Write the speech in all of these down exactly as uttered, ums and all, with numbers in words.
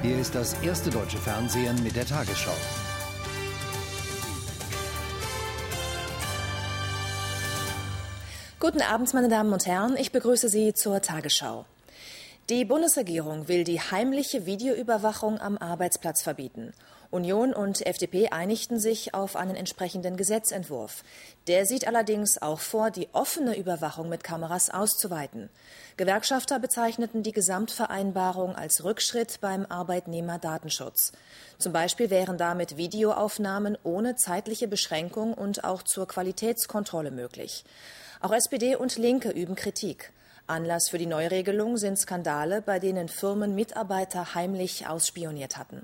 Hier ist das erste deutsche Fernsehen mit der Tagesschau. Guten Abend, meine Damen und Herren. Ich begrüße Sie zur Tagesschau. Die Bundesregierung will die heimliche Videoüberwachung am Arbeitsplatz verbieten. Union und F D P einigten sich auf einen entsprechenden Gesetzentwurf. Der sieht allerdings auch vor, die offene Überwachung mit Kameras auszuweiten. Gewerkschafter bezeichneten die Gesamtvereinbarung als Rückschritt beim Arbeitnehmerdatenschutz. Zum Beispiel wären damit Videoaufnahmen ohne zeitliche Beschränkung und auch zur Qualitätskontrolle möglich. Auch S P D und Linke üben Kritik. Anlass für die Neuregelung sind Skandale, bei denen Firmen Mitarbeiter heimlich ausspioniert hatten.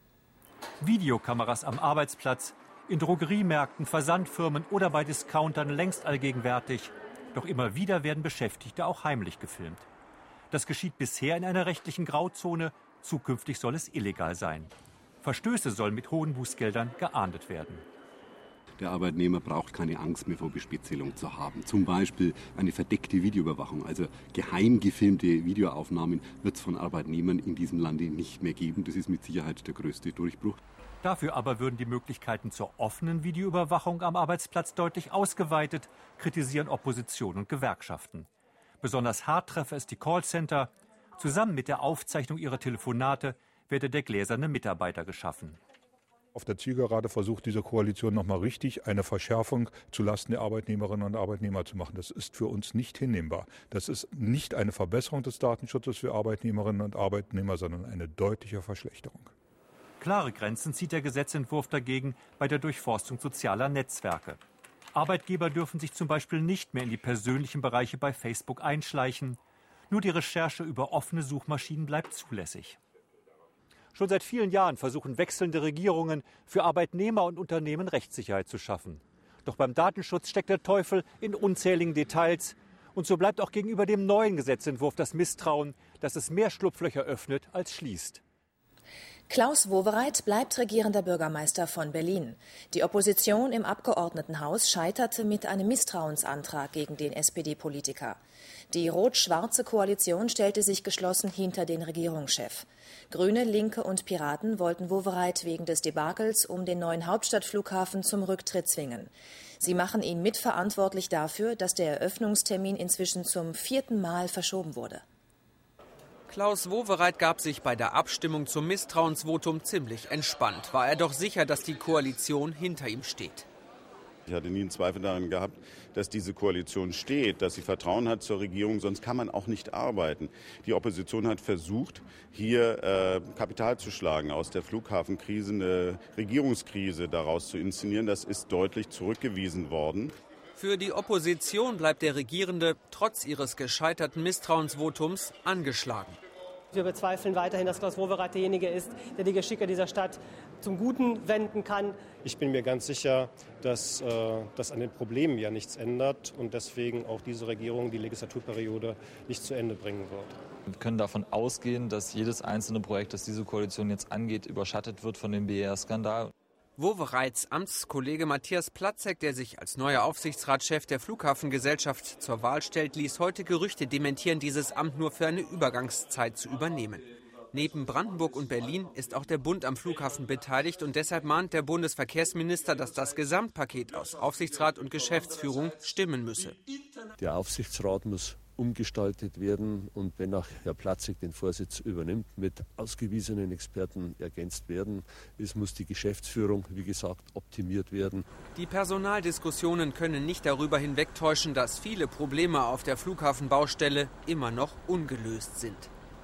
Videokameras am Arbeitsplatz, in Drogeriemärkten, Versandfirmen oder bei Discountern längst allgegenwärtig. Doch immer wieder werden Beschäftigte auch heimlich gefilmt. Das geschieht bisher in einer rechtlichen Grauzone. Zukünftig soll es illegal sein. Verstöße sollen mit hohen Bußgeldern geahndet werden. Der Arbeitnehmer braucht keine Angst mehr vor Bespitzelung zu haben. Zum Beispiel eine verdeckte Videoüberwachung, also geheim gefilmte Videoaufnahmen, wird es von Arbeitnehmern in diesem Lande nicht mehr geben. Das ist mit Sicherheit der größte Durchbruch. Dafür aber würden die Möglichkeiten zur offenen Videoüberwachung am Arbeitsplatz deutlich ausgeweitet, kritisieren Opposition und Gewerkschaften. Besonders hart treffe es die Callcenter. Zusammen mit der Aufzeichnung ihrer Telefonate werde der gläserne Mitarbeiter geschaffen. Auf der Zielgerade versucht diese Koalition nochmal richtig eine Verschärfung zulasten der Arbeitnehmerinnen und Arbeitnehmer zu machen. Das ist für uns nicht hinnehmbar. Das ist nicht eine Verbesserung des Datenschutzes für Arbeitnehmerinnen und Arbeitnehmer, sondern eine deutliche Verschlechterung. Klare Grenzen zieht der Gesetzentwurf dagegen bei der Durchforstung sozialer Netzwerke. Arbeitgeber dürfen sich zum Beispiel nicht mehr in die persönlichen Bereiche bei Facebook einschleichen. Nur die Recherche über offene Suchmaschinen bleibt zulässig. Schon seit vielen Jahren versuchen wechselnde Regierungen, für Arbeitnehmer und Unternehmen Rechtssicherheit zu schaffen. Doch beim Datenschutz steckt der Teufel in unzähligen Details. Und so bleibt auch gegenüber dem neuen Gesetzentwurf das Misstrauen, dass es mehr Schlupflöcher öffnet als schließt. Klaus Wowereit bleibt regierender Bürgermeister von Berlin. Die Opposition im Abgeordnetenhaus scheiterte mit einem Misstrauensantrag gegen den S P D-Politiker. Die rot-schwarze Koalition stellte sich geschlossen hinter den Regierungschef. Grüne, Linke und Piraten wollten Wowereit wegen des Debakels um den neuen Hauptstadtflughafen zum Rücktritt zwingen. Sie machen ihn mitverantwortlich dafür, dass der Eröffnungstermin inzwischen zum vierten Mal verschoben wurde. Klaus Wowereit gab sich bei der Abstimmung zum Misstrauensvotum ziemlich entspannt. War er doch sicher, dass die Koalition hinter ihm steht. Ich hatte nie einen Zweifel daran gehabt, dass diese Koalition steht, dass sie Vertrauen hat zur Regierung, sonst kann man auch nicht arbeiten. Die Opposition hat versucht, hier äh, Kapital zu schlagen, aus der Flughafenkrise eine Regierungskrise daraus zu inszenieren. Das ist deutlich zurückgewiesen worden. Für die Opposition bleibt der Regierende trotz ihres gescheiterten Misstrauensvotums angeschlagen. Wir bezweifeln weiterhin, dass Klaus Wowereit derjenige ist, der die Geschicke dieser Stadt zum Guten wenden kann. Ich bin mir ganz sicher, dass äh, das an den Problemen ja nichts ändert und deswegen auch diese Regierung die Legislaturperiode nicht zu Ende bringen wird. Wir können davon ausgehen, dass jedes einzelne Projekt, das diese Koalition jetzt angeht, überschattet wird von dem B E R-Skandal. Wowereits Amtskollege Matthias Platzek, der sich als neuer Aufsichtsratschef der Flughafengesellschaft zur Wahl stellt, ließ heute Gerüchte dementieren, dieses Amt nur für eine Übergangszeit zu übernehmen. Neben Brandenburg und Berlin ist auch der Bund am Flughafen beteiligt und deshalb mahnt der Bundesverkehrsminister, dass das Gesamtpaket aus Aufsichtsrat und Geschäftsführung stimmen müsse. Der Aufsichtsrat muss umgestaltet werden und wenn auch Herr Platzek den Vorsitz übernimmt, mit ausgewiesenen Experten ergänzt werden. Es muss die Geschäftsführung, wie gesagt, optimiert werden. Die Personaldiskussionen können nicht darüber hinwegtäuschen, dass viele Probleme auf der Flughafenbaustelle immer noch ungelöst sind.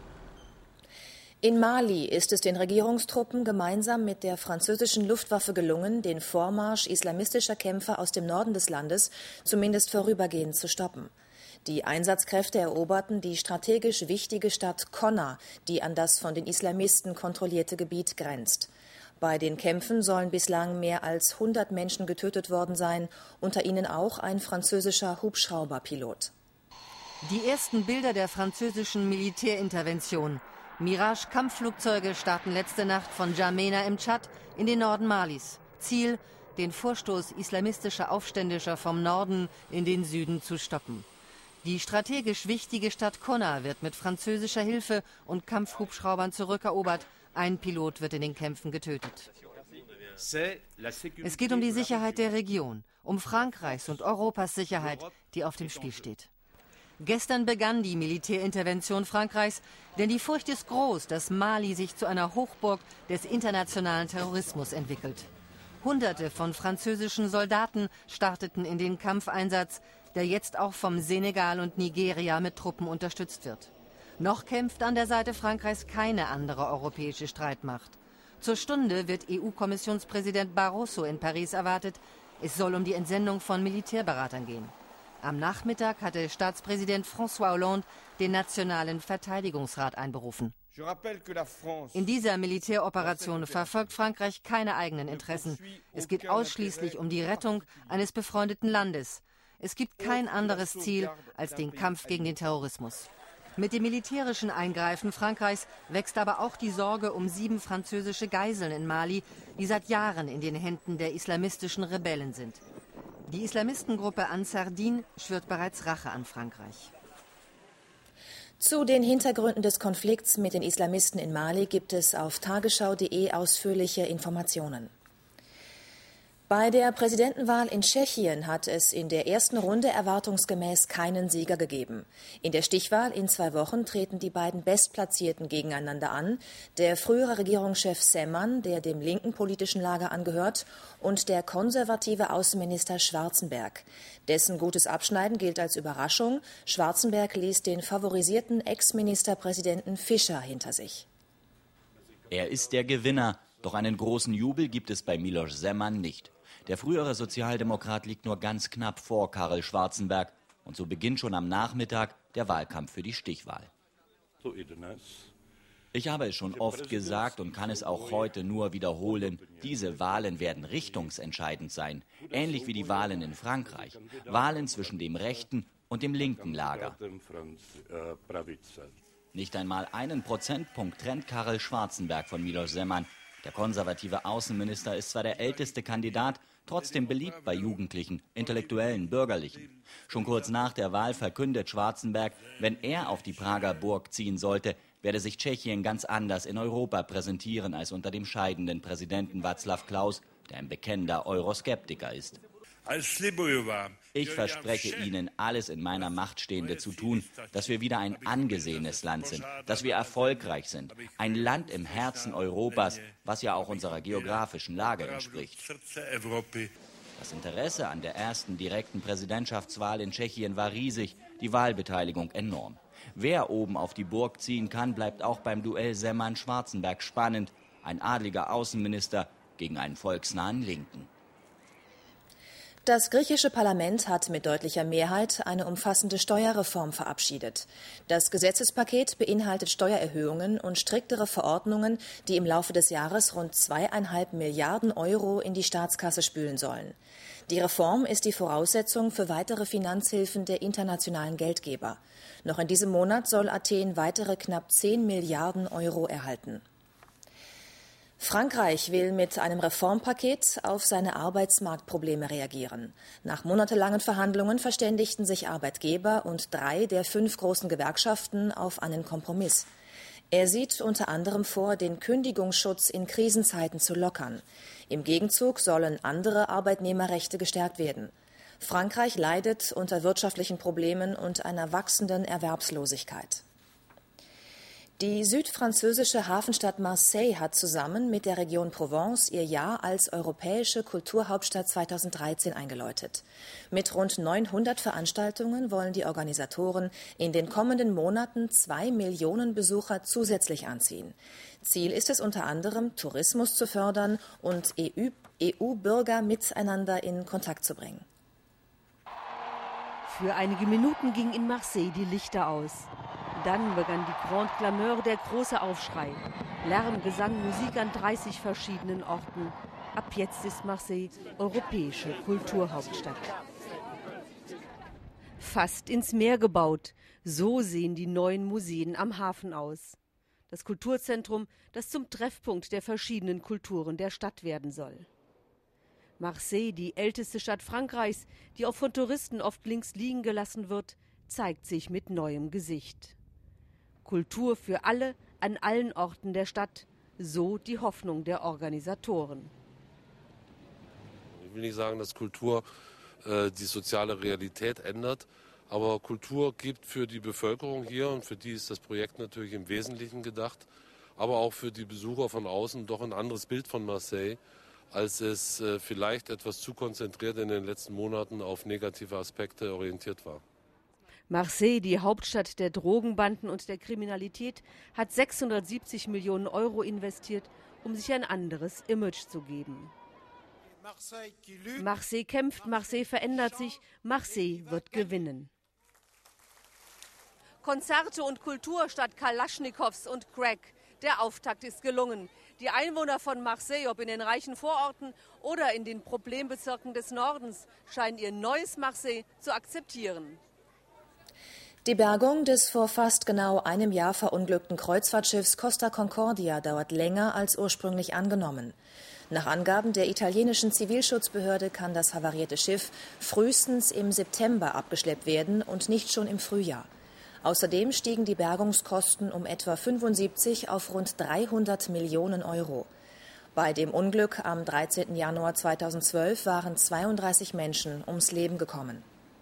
In Mali ist es den Regierungstruppen gemeinsam mit der französischen Luftwaffe gelungen, den Vormarsch islamistischer Kämpfer aus dem Norden des Landes zumindest vorübergehend zu stoppen. Die Einsatzkräfte eroberten die strategisch wichtige Stadt Konna, die an das von den Islamisten kontrollierte Gebiet grenzt. Bei den Kämpfen sollen bislang mehr als hundert Menschen getötet worden sein, unter ihnen auch ein französischer Hubschrauberpilot. Die ersten Bilder der französischen Militärintervention. Mirage-Kampfflugzeuge starten letzte Nacht von N'Djamena im Tschad in den Norden Malis. Ziel, den Vorstoß islamistischer Aufständischer vom Norden in den Süden zu stoppen. Die strategisch wichtige Stadt Konna wird mit französischer Hilfe und Kampfhubschraubern zurückerobert. Ein Pilot wird in den Kämpfen getötet. Es geht um die Sicherheit der Region, um Frankreichs und Europas Sicherheit, die auf dem Spiel steht. Gestern begann die Militärintervention Frankreichs, denn die Furcht ist groß, dass Mali sich zu einer Hochburg des internationalen Terrorismus entwickelt. Hunderte von französischen Soldaten starteten in den Kampfeinsatz, der jetzt auch vom Senegal und Nigeria mit Truppen unterstützt wird. Noch kämpft an der Seite Frankreichs keine andere europäische Streitmacht. Zur Stunde wird E U-Kommissionspräsident Barroso in Paris erwartet. Es soll um die Entsendung von Militärberatern gehen. Am Nachmittag hatte Staatspräsident François Hollande den Nationalen Verteidigungsrat einberufen. In dieser Militäroperation verfolgt Frankreich keine eigenen Interessen. Es geht ausschließlich um die Rettung eines befreundeten Landes. Es gibt kein anderes Ziel als den Kampf gegen den Terrorismus. Mit dem militärischen Eingreifen Frankreichs wächst aber auch die Sorge um sieben französische Geiseln in Mali, die seit Jahren in den Händen der islamistischen Rebellen sind. Die Islamistengruppe Ansar Din schwört bereits Rache an Frankreich. Zu den Hintergründen des Konflikts mit den Islamisten in Mali gibt es auf tagesschau punkt de ausführliche Informationen. Bei der Präsidentenwahl in Tschechien hat es in der ersten Runde erwartungsgemäß keinen Sieger gegeben. In der Stichwahl in zwei Wochen treten die beiden Bestplatzierten gegeneinander an. Der frühere Regierungschef Zeman, der dem linken politischen Lager angehört, und der konservative Außenminister Schwarzenberg. Dessen gutes Abschneiden gilt als Überraschung. Schwarzenberg ließ den favorisierten Ex-Ministerpräsidenten Fischer hinter sich. Er ist der Gewinner, doch einen großen Jubel gibt es bei Miloš Zeman nicht. Der frühere Sozialdemokrat liegt nur ganz knapp vor Karel Schwarzenberg. Und so beginnt schon am Nachmittag der Wahlkampf für die Stichwahl. Ich habe es schon oft gesagt und kann es auch heute nur wiederholen. Diese Wahlen werden richtungsentscheidend sein. Ähnlich wie die Wahlen in Frankreich. Wahlen zwischen dem rechten und dem linken Lager. Nicht einmal einen Prozentpunkt trennt Karel Schwarzenberg von Miloš Zeman. Der konservative Außenminister ist zwar der älteste Kandidat, trotzdem beliebt bei Jugendlichen, Intellektuellen, Bürgerlichen. Schon kurz nach der Wahl verkündet Schwarzenberg, wenn er auf die Prager Burg ziehen sollte, werde sich Tschechien ganz anders in Europa präsentieren als unter dem scheidenden Präsidenten Václav Klaus, der ein bekennender Euroskeptiker ist. Ich verspreche Ihnen, alles in meiner Macht Stehende zu tun, dass wir wieder ein angesehenes Land sind, dass wir erfolgreich sind. Ein Land im Herzen Europas, was ja auch unserer geografischen Lage entspricht. Das Interesse an der ersten direkten Präsidentschaftswahl in Tschechien war riesig, die Wahlbeteiligung enorm. Wer oben auf die Burg ziehen kann, bleibt auch beim Duell Zeman-Schwarzenberg spannend. Ein adliger Außenminister gegen einen volksnahen Linken. Das griechische Parlament hat mit deutlicher Mehrheit eine umfassende Steuerreform verabschiedet. Das Gesetzespaket beinhaltet Steuererhöhungen und striktere Verordnungen, die im Laufe des Jahres rund zweieinhalb Milliarden Euro in die Staatskasse spülen sollen. Die Reform ist die Voraussetzung für weitere Finanzhilfen der internationalen Geldgeber. Noch in diesem Monat soll Athen weitere knapp zehn Milliarden Euro erhalten. Frankreich will mit einem Reformpaket auf seine Arbeitsmarktprobleme reagieren. Nach monatelangen Verhandlungen verständigten sich Arbeitgeber und drei der fünf großen Gewerkschaften auf einen Kompromiss. Er sieht unter anderem vor, den Kündigungsschutz in Krisenzeiten zu lockern. Im Gegenzug sollen andere Arbeitnehmerrechte gestärkt werden. Frankreich leidet unter wirtschaftlichen Problemen und einer wachsenden Erwerbslosigkeit. Die südfranzösische Hafenstadt Marseille hat zusammen mit der Region Provence ihr Jahr als europäische Kulturhauptstadt zweitausenddreizehn eingeläutet. Mit rund neunhundert Veranstaltungen wollen die Organisatoren in den kommenden Monaten zwei Millionen Besucher zusätzlich anziehen. Ziel ist es unter anderem, Tourismus zu fördern und E U-Bürger miteinander in Kontakt zu bringen. Für einige Minuten ging in Marseille die Lichter aus. Dann begann die Grande Clameur, der große Aufschrei. Lärm, Gesang, Musik an dreißig verschiedenen Orten. Ab jetzt ist Marseille europäische Kulturhauptstadt. Fast ins Meer gebaut. So sehen die neuen Museen am Hafen aus. Das Kulturzentrum, das zum Treffpunkt der verschiedenen Kulturen der Stadt werden soll. Marseille, die älteste Stadt Frankreichs, die auch von Touristen oft links liegen gelassen wird, zeigt sich mit neuem Gesicht. Kultur für alle, an allen Orten der Stadt. so die Hoffnung der Organisatoren. Ich will nicht sagen, dass Kultur äh, die soziale Realität ändert, aber Kultur gibt für die Bevölkerung hier, und für die ist das Projekt natürlich im Wesentlichen gedacht, aber auch für die Besucher von außen doch ein anderes Bild von Marseille, als es äh, vielleicht etwas zu konzentriert in den letzten Monaten auf negative Aspekte orientiert war. Marseille, die Hauptstadt der Drogenbanden und der Kriminalität, hat sechshundertsiebzig Millionen Euro investiert, um sich ein anderes Image zu geben. Marseille kämpft, Marseille verändert sich, Marseille wird gewinnen. Konzerte und Kultur statt Kalaschnikows und Crack. Der Auftakt ist gelungen. Die Einwohner von Marseille, ob in den reichen Vororten oder in den Problembezirken des Nordens, scheinen ihr neues Marseille zu akzeptieren. Die Bergung des vor fast genau einem Jahr verunglückten Kreuzfahrtschiffs Costa Concordia dauert länger als ursprünglich angenommen. Nach Angaben der italienischen Zivilschutzbehörde kann das havarierte Schiff frühestens im September abgeschleppt werden und nicht schon im Frühjahr. Außerdem stiegen die Bergungskosten um etwa fünfundsiebzig auf rund dreihundert Millionen Euro. Bei dem Unglück am dreizehnten Januar zweitausendzwölf waren zweiunddreißig Menschen ums Leben gekommen.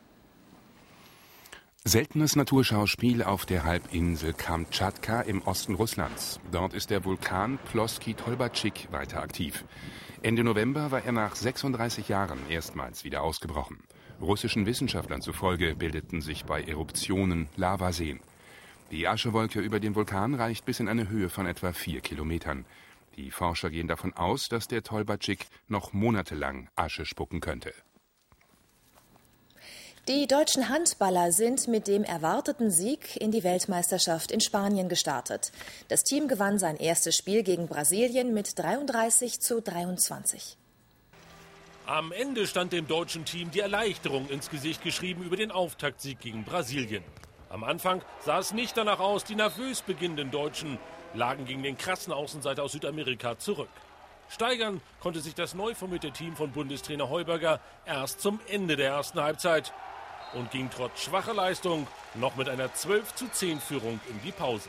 Seltenes Naturschauspiel auf der Halbinsel Kamtschatka im Osten Russlands. Dort ist der Vulkan Ploski Tolbatschik weiter aktiv. Ende November war er nach sechsunddreißig Jahren erstmals wieder ausgebrochen. Russischen Wissenschaftlern zufolge bildeten sich bei Eruptionen Lavaseen. Die Aschewolke über den Vulkan reicht bis in eine Höhe von etwa vier Kilometern. Die Forscher gehen davon aus, dass der Tolbatschik noch monatelang Asche spucken könnte. Die deutschen Handballer sind mit dem erwarteten Sieg in die Weltmeisterschaft in Spanien gestartet. Das Team gewann sein erstes Spiel gegen Brasilien mit dreiunddreißig zu dreiundzwanzig. Am Ende stand dem deutschen Team die Erleichterung ins Gesicht geschrieben über den Auftaktsieg gegen Brasilien. Am Anfang sah es nicht danach aus, die nervös beginnenden Deutschen lagen gegen den krassen Außenseiter aus Südamerika zurück. Steigern konnte sich das neu formierte Team von Bundestrainer Heuberger erst zum Ende der ersten Halbzeit und ging trotz schwacher Leistung noch mit einer zwölf zu zehn Führung in die Pause.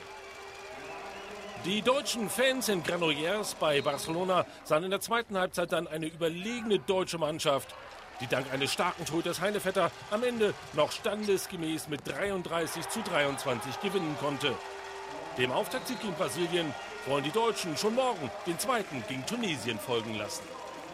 Die deutschen Fans in Granollers bei Barcelona sahen in der zweiten Halbzeit dann eine überlegene deutsche Mannschaft, die dank eines starken Torhüters Heinevetter am Ende noch standesgemäß mit dreiunddreißig zu dreiundzwanzig gewinnen konnte. Dem Auftaktsieg gegen Brasilien wollen die Deutschen schon morgen den zweiten gegen Tunesien folgen lassen.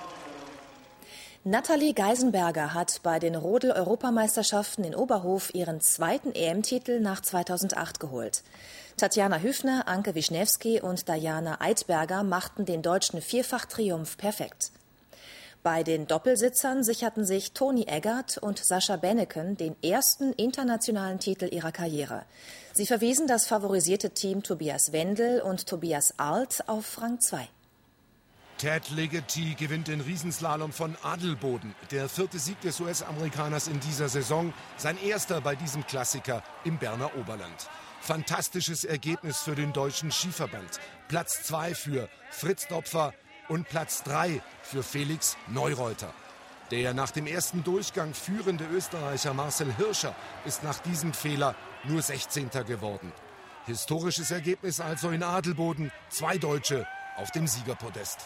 Nathalie Geisenberger hat bei den Rodel-Europameisterschaften in Oberhof ihren zweiten E M-Titel nach zweitausendacht geholt. Tatjana Hüfner, Anke Wischnewski und Diana Eidberger machten den deutschen Vierfach-Triumph perfekt. Bei den Doppelsitzern sicherten sich Toni Eggert und Sascha Benneken den ersten internationalen Titel ihrer Karriere. Sie verwiesen das favorisierte Team Tobias Wendel und Tobias Arlt auf Rang zwei. Ted Ligety gewinnt den Riesenslalom von Adelboden. Der vierte Sieg des U S-Amerikaners in dieser Saison. Sein erster bei diesem Klassiker im Berner Oberland. Fantastisches Ergebnis für den deutschen Skiverband. Platz zwei für Fritz Dopfer und Platz drei für Felix Neureuter. Der nach dem ersten Durchgang führende Österreicher Marcel Hirscher ist nach diesem Fehler nur sechzehnter geworden. Historisches Ergebnis also in Adelboden. Zwei Deutsche auf dem Siegerpodest.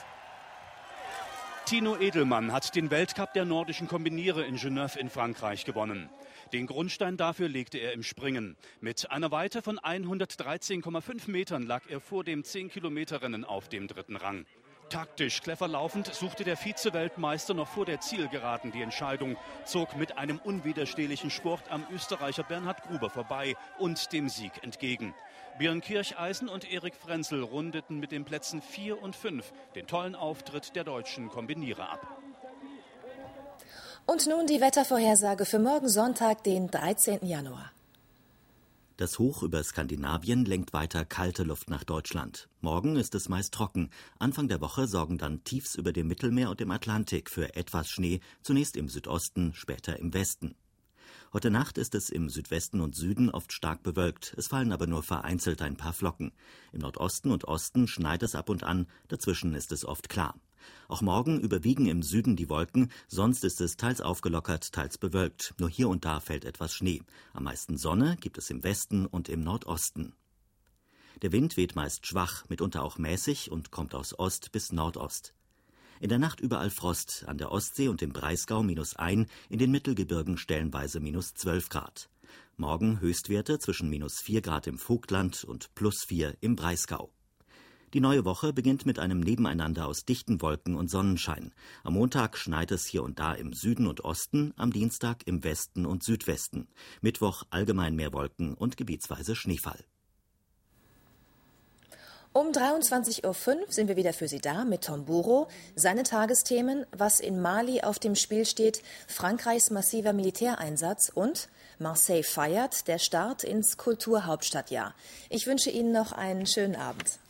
Tino Edelmann hat den Weltcup der nordischen Kombiniere in Genève in Frankreich gewonnen. Den Grundstein dafür legte er im Springen. Mit einer Weite von hundertdreizehn Komma fünf Metern lag er vor dem zehn Kilometer Rennen auf dem dritten Rang. Taktisch clever laufend suchte der Vize-Weltmeister noch vor der Zielgeraden die Entscheidung, zog mit einem unwiderstehlichen Sport am Österreicher Bernhard Gruber vorbei und dem Sieg entgegen. Björn Kircheisen und Erik Frenzel rundeten mit den Plätzen vier und fünf den tollen Auftritt der deutschen Kombinierer ab. Und nun die Wettervorhersage für morgen Sonntag, den dreizehnten Januar. Das Hoch über Skandinavien lenkt weiter kalte Luft nach Deutschland. Morgen ist es meist trocken. Anfang der Woche sorgen dann Tiefs über dem Mittelmeer und dem Atlantik für etwas Schnee, zunächst im Südosten, später im Westen. Heute Nacht ist es im Südwesten und Süden oft stark bewölkt. Es fallen aber nur vereinzelt ein paar Flocken. Im Nordosten und Osten schneit es ab und an, dazwischen ist es oft klar. Auch morgen überwiegen im Süden die Wolken, sonst ist es teils aufgelockert, teils bewölkt. Nur hier und da fällt etwas Schnee. Am meisten Sonne gibt es im Westen und im Nordosten. Der Wind weht meist schwach, mitunter auch mäßig und kommt aus Ost bis Nordost. In der Nacht überall Frost, an der Ostsee und im Breisgau minus ein, in den Mittelgebirgen stellenweise minus zwölf Grad. Morgen Höchstwerte zwischen minus vier Grad im Vogtland und plus vier im Breisgau. Die neue Woche beginnt mit einem Nebeneinander aus dichten Wolken und Sonnenschein. Am Montag schneit es hier und da im Süden und Osten, am Dienstag im Westen und Südwesten. Mittwoch allgemein mehr Wolken und gebietsweise Schneefall. Um dreiundzwanzig Uhr fünf sind wir wieder für Sie da mit Tom Buro. Seine Tagesthemen, was in Mali auf dem Spiel steht, Frankreichs massiver Militäreinsatz und Marseille feiert, der Start ins Kulturhauptstadtjahr. Ich wünsche Ihnen noch einen schönen Abend.